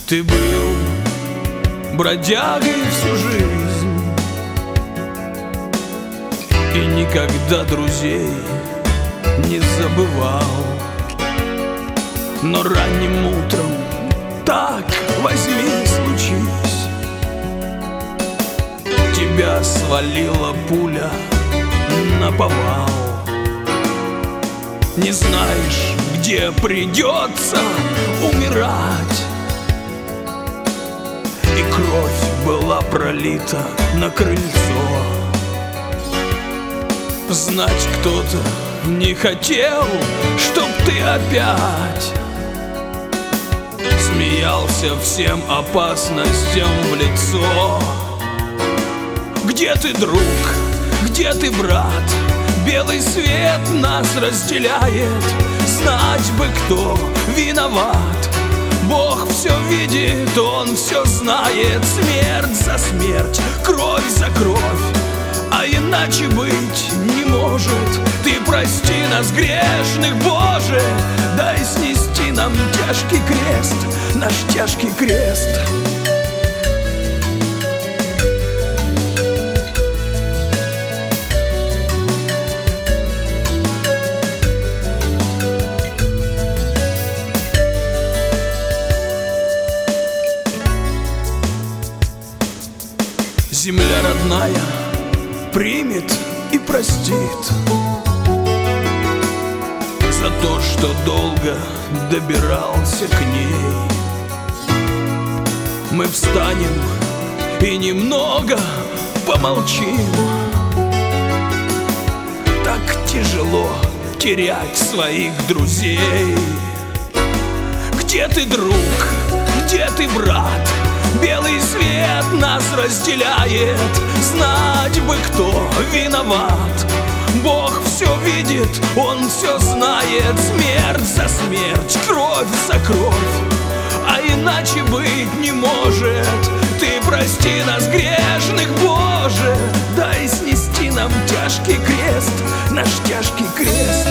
Ты был бродягой всю жизнь и никогда друзей не забывал. Но ранним утром так возьми, случись, тебя свалила пуля наповал. Не знаешь, где придется умирать, и кровь была пролита на крыльцо. Знать кто-то не хотел, чтоб ты опять смеялся всем опасностям в лицо. Где ты, друг? Где ты, брат? Белый свет нас разделяет. Знать бы, кто виноват. Бог все видит, Он все знает. Смерть за смерть, кровь за кровь, а иначе быть не может. Ты прости нас, грешных, Боже, дай снести нам тяжкий крест, наш тяжкий крест. Земля родная примет и простит за то, что долго добирался к ней. Мы встанем и немного помолчим. Так тяжело терять своих друзей. Где ты, друг? Где ты, брат? Белый свет нас разделяет. Знать бы, кто виноват. Бог все видит, Он все знает. Смерть за смерть, кровь за кровь, а иначе быть не может. Ты прости нас, грешных, Боже, дай снести нам тяжкий крест, наш тяжкий крест.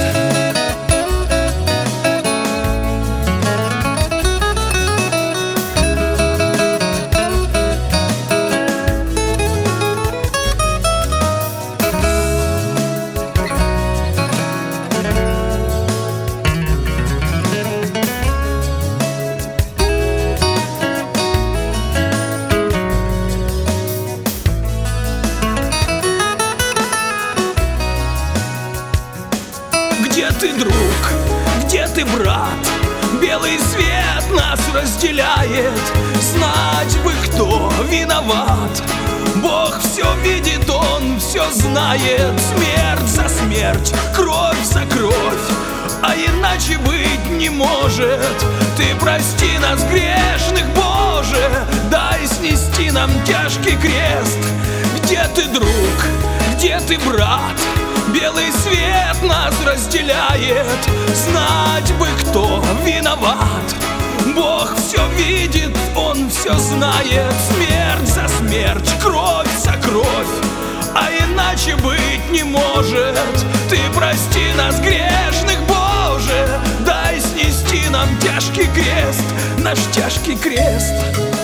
Где ты, друг? Где ты, брат? Белый свет нас разделяет. Знать бы, кто виноват. Бог все видит, Он все знает. Смерть за смерть, кровь за кровь, а иначе быть не может. Ты прости нас, грешных, Боже, дай снести нам тяжкий крест. Где ты, друг? Где ты, брат? Белый свет нас разделяет. Знать бы, кто виноват. Бог все видит, Он все знает. Смерть за смерть, кровь за кровь, а иначе быть не может. Ты прости нас, грешных, Боже, дай снести нам тяжкий крест, наш тяжкий крест.